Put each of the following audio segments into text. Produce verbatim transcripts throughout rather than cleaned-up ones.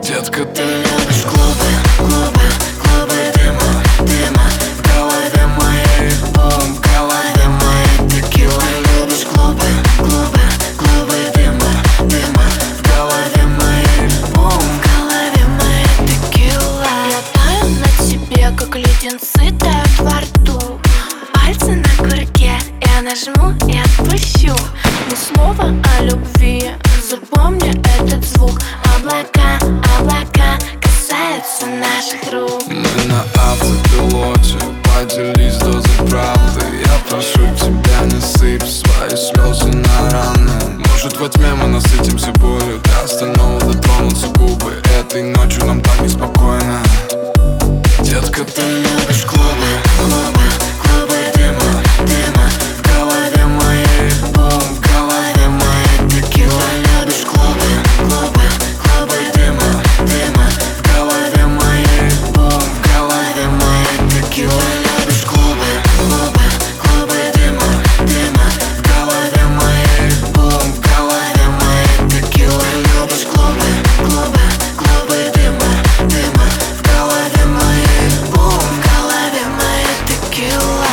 Детка, ты любишь клубы, клубы, клубы дыма, дыма в голове моей, бум, в голове моей текила. Любишь клубы, клубы, клубы дыма, дыма в голове моей, бум, в голове моей текила. Я таю на тебе, как леденцы тают во рту. Пальцы на курке, я нажму и отпущу. Ни слова о любви, запомни этот звук. Облака, облака касаются наших рук. Мы на автопилоте, поделись дозой правды. Я прошу тебя, не сыпь свои слезы на раны. Может, во тьме мы насытимся болью, до остального дотронутся губы. Этой ночью нам так неспокойно. Детка, ты любишь клубы, клубы, клубы дыма, дыма в голове моей, бум, в голове моей текила. Любишь клубы, клубы, клубы дыма, дыма в голове моей, бум, в голове моей текила. Любишь клубы, клубы, клубы дыма, дыма в голове моей, бум, в голове моей текила. Любишь клубы, клубы, клубы дыма, дыма в голове моей, бум, в голове моей текила.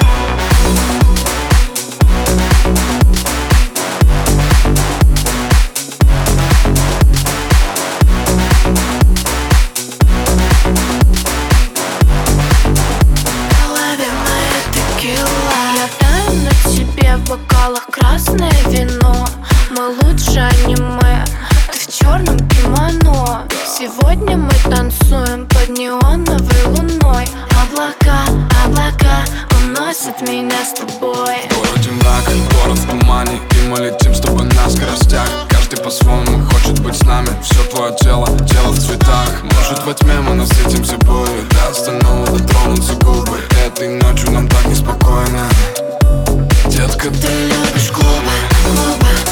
Я таю на тебе в бокалах красное вино. Мы лучше аниме, ты в черном кимоно. Сегодня мы танцуем под неоновой луной. Облака, облака уносят меня с тобой. В городе мрак, город в тумане, и мы летим с тобой на скоростях. Каждый по-своему хочет быть с нами. Все твое тело, тело в цветах. Может, во тьме мы насытимся болью, до остального дотронутся губы. Этой ночью нам так неспокойно. Детка, ты любишь клубы, клубы,